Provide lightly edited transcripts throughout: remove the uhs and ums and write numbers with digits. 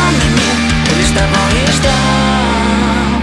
огромный мир, лишь того и ждал.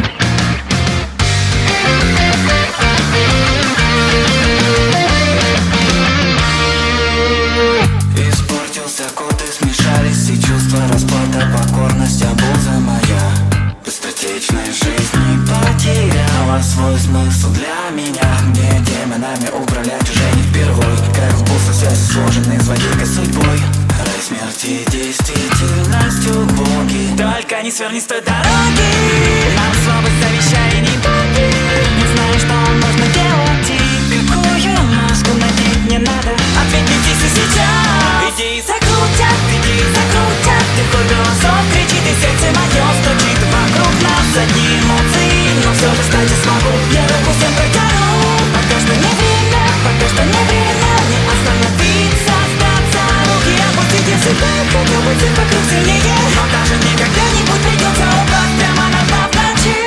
Испортился код и смешались все чувства, расплата, покорность, обуза моя. Быстротечной жизни потеряла свой смысл для меня, где демонами управлять уже не впервой. Как в пустой связи сложенный злодейкой судьбой. Рай смерти действительностью боги. Только не сверни с той дороги. Нам слабость завещали не боги. Не знаю, что нужно делать и какую маску надеть не надо. Ответь мне здесь и сейчас. Идеи закрутят, легкой голосок кричит, и сердце мое стучит. Вокруг нас одни эмоции, но все же стать я смогу. Я руку всем протяну. Пока что не время, не остановиться, остаться. Руки опустить, если бы хотел быть вокруг сильнее. Но даже мне когда-нибудь придется упасть прямо на дно в ночи.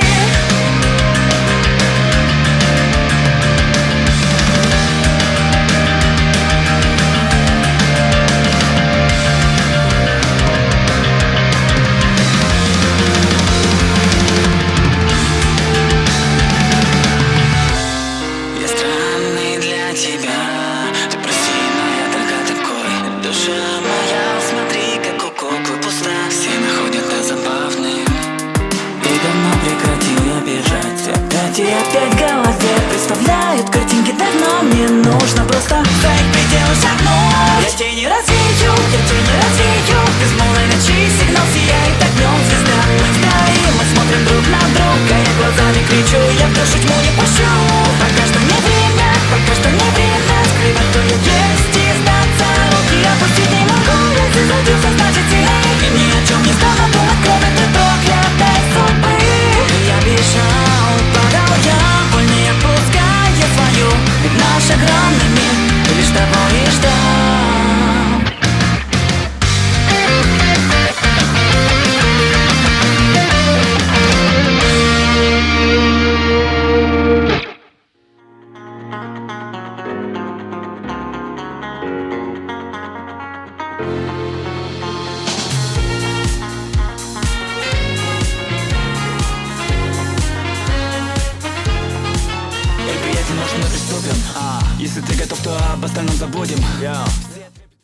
И опять в голове представляют картинки давно. Мне нужно просто в своих пределах шагнуть. Я тени развею, безмолвной ночи сигнал сияет огнем звезда. Мы стоим, мы смотрим друг на друга. Я глазами кричу, я в душу тьму не пущу. Пока что не время, скрывать то я есть и сдаться. Руки опустить не могу, если задился, значит сильнее. И ни о чем не стану думать, кроме той проклятой судьбы. Я бежал, падал я, больнее опуская свою. Ведь наш огромный мир лишь того и ждал. Если ты готов, то об остальном забудем.